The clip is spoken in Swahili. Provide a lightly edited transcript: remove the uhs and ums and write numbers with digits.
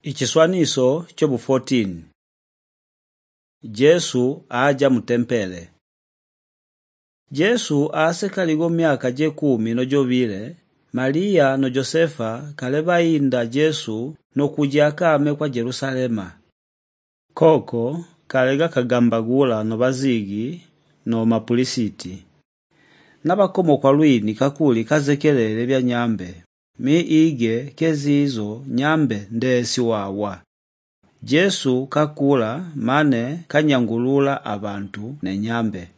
Ichiswaniso chobu 14. Jesu aja mutempele. Jesu asekaligo myaka je10 nojovile, Maria no Josefa kale bayinda Jesu nokuja akame kwa Jerusalema. Koko kalega kagambagula no bazigi no mapulisiti. Nabakomo kwa lwini kakuli kazekelele bya nyambe. Miige kezizo nyambe ndesi wawa. Jesu kakula mane kanyangulula abantu ne nyambe.